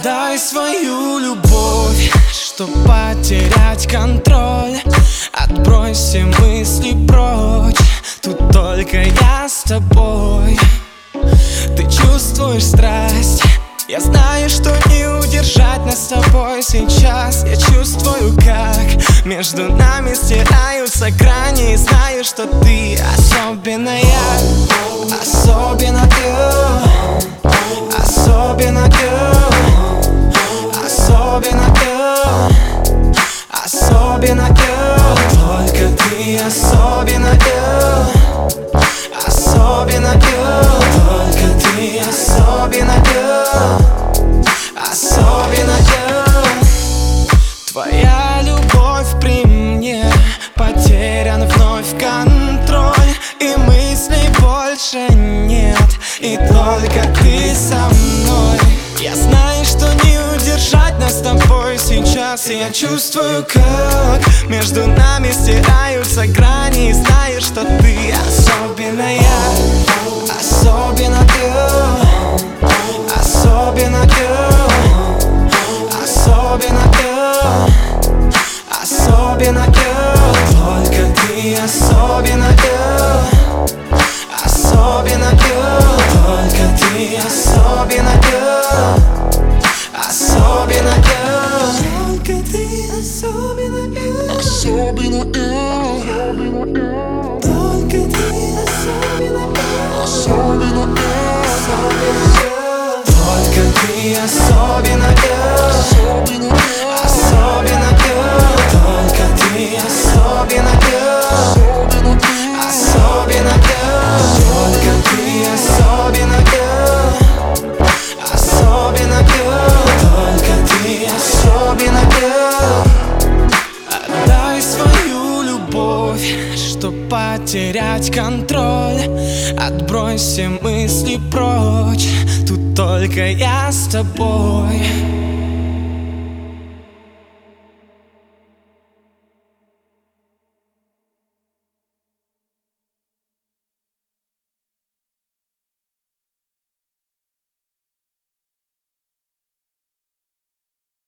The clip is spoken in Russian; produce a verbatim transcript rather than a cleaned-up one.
Отдай свою любовь, чтоб потерять контроль. Отбрось все мысли прочь, тут только я с тобой. Ты чувствуешь страсть, я знаю, что не удержать нас с тобой сейчас. Я чувствую, как между нами стираются грани, и знаю, что ты особенная, особенно ты, особенно ты, особенно ты, особенно ты. Только ты особенно ты, особенно ты. Только ты особенно ты, особенно ты. Твоя любовь при мне, потерян вновь контроль, и мыслей больше нет, и только ты со мной. Я знаю, что не удержать нас с тобой сейчас. И я чувствую, как между нами стираются грани, и знаю, что ты особенная, особенно ты, особенно ты, особенно ты, особенно ты. Только ты особенно ты, особенно ты. Только ты особенно ты, особенно ты. Только ты особенно ты, особенно ты. Только ты особенно ты, особенно ты. Только ты особенно ты, особенно ты. Только ты особенно ты, особенно ты. Только ты особенно ты, особенно ты. Только ты особенно ты. Отдай свою любовь, чтоб потерять контроль. Отбрось все мысли прочь, тут только я с тобой.